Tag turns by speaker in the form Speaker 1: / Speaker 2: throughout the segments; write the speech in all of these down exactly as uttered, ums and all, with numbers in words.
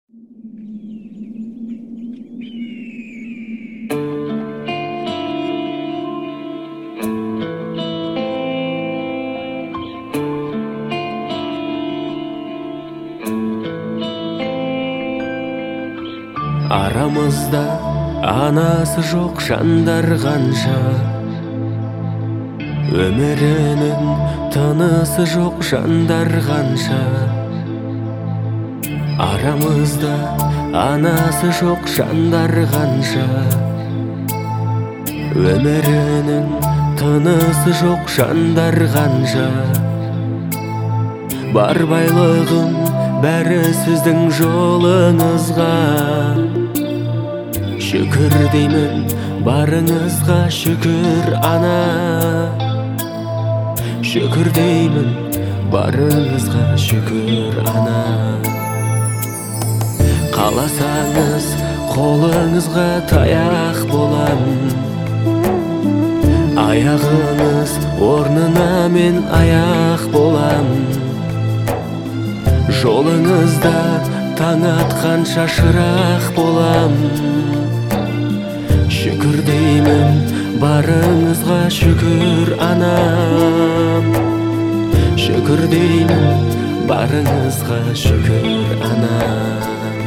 Speaker 1: Арамызда анасы жоқ жандар қанша, өмірінің тынысы жоқ жандар қанша. Арамызда анасы жоқ жандар қанша, өмірінің тынысы жоқ жандар қанша. Бар байлығым бәрі сіздің жолыңызға, шүкір деймін барыңызға, шүкір ана. Шүкір деймін барыңызға, шүкір ана. Қаласаңыз қолыңызға таяқ болам, аяғыңыз орнына мен аяқ болам. Жолыңызда таң атқанша шырақ болам. Шүкір деймін барыңызға, шүкір анам. Шүкір деймін барыңызға, шүкір анам.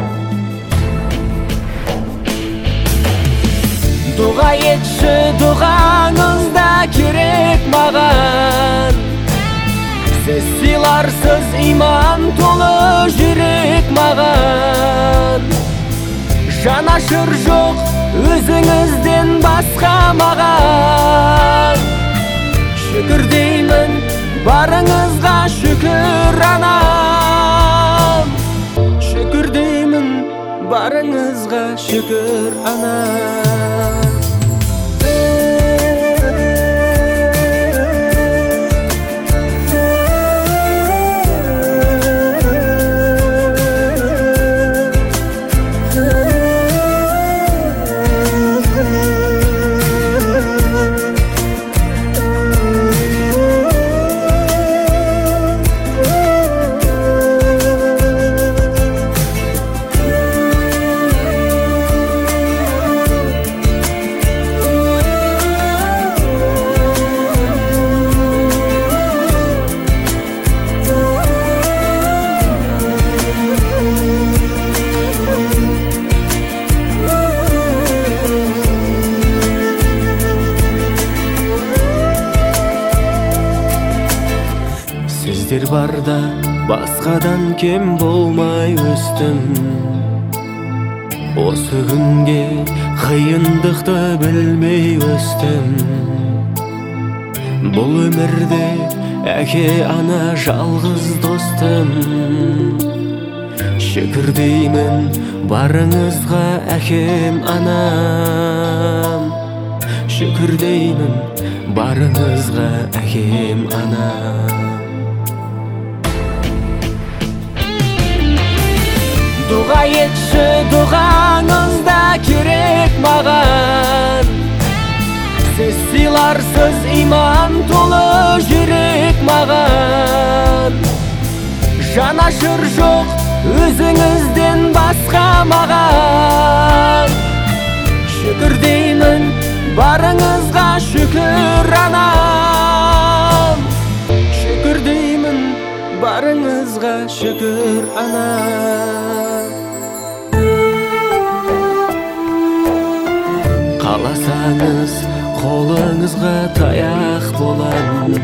Speaker 1: Дұға етші, дұғаңызда керек маған. Сіз сыйларсыз иман толы жүрек маған. Жанашыр жоқ өзіңізден басқа маған. Шүкір деймін барыңызға, шүкір анам. Шүкір деймін барыңызға, шүкір анам. Сіздер барда басқадан кем болмай өстім. Осы күнге қиындықты білмей өстім. Бұл өмірде әке ана жалғыз достым. Шүкір деймін барыңызға, әкем анам. Шүкір деймін барыңызға, әкем анам. Дұға етші, дұғаңызда керек маған. Сіз сыйларсыз иман толы жүрек маған. Жанашыр жоқ өзіңізден басқа маған. Шүкір деймін барыңызға, шүкір анам. Шүкір деймін барыңызға, шүкір анам. Қаласаңыз қолыңызға таяқ болам,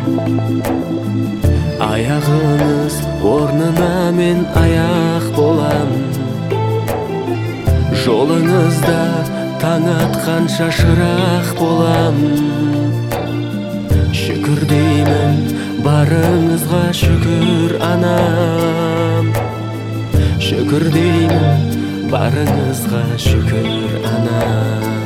Speaker 1: аяғыңыз орнына мен аяқ болам. Жолыңызда таң атқанша шырақ болам. Шүкір деймін барыңызға, шүкір анам. Шүкір деймін барыңызға, шүкір анам.